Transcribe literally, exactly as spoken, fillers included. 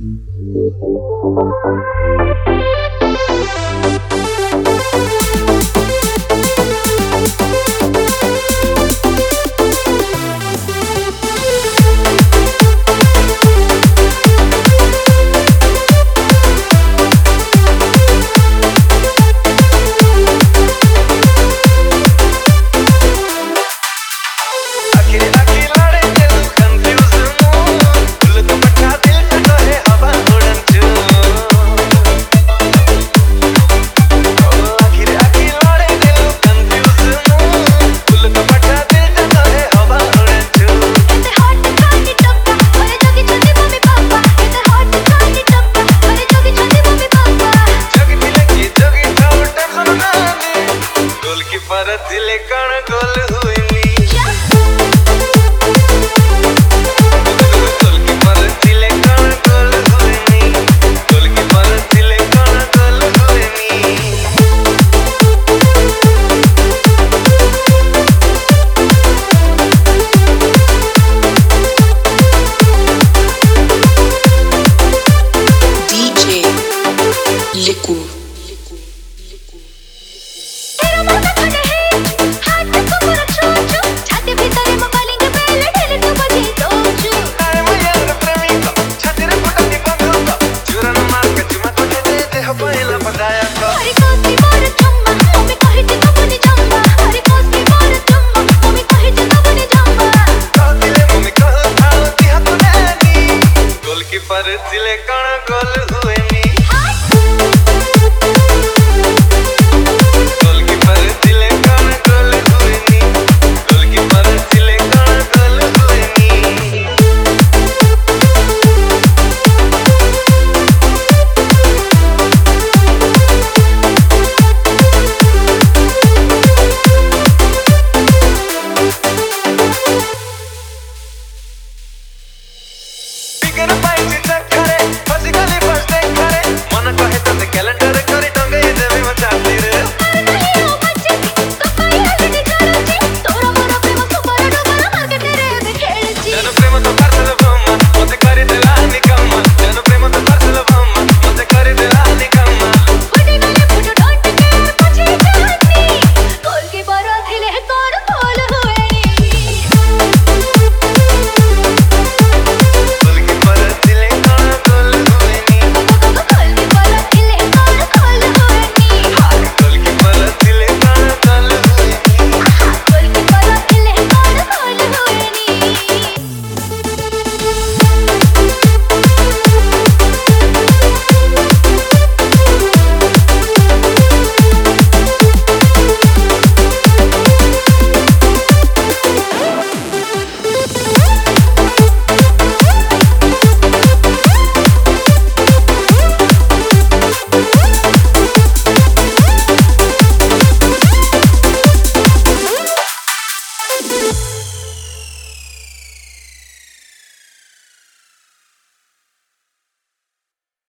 दिले कण गोल हुईनी गोल की पर दिले कण गोल हुईनी गोल की पर दिले कण गोल हुईनी डीजे लिकू पर दिले कण गोल हुईनी गोल की पर दिले कण गोल हुईनी गोल की पर दिले कण गोल हुईनी Gonna fight it.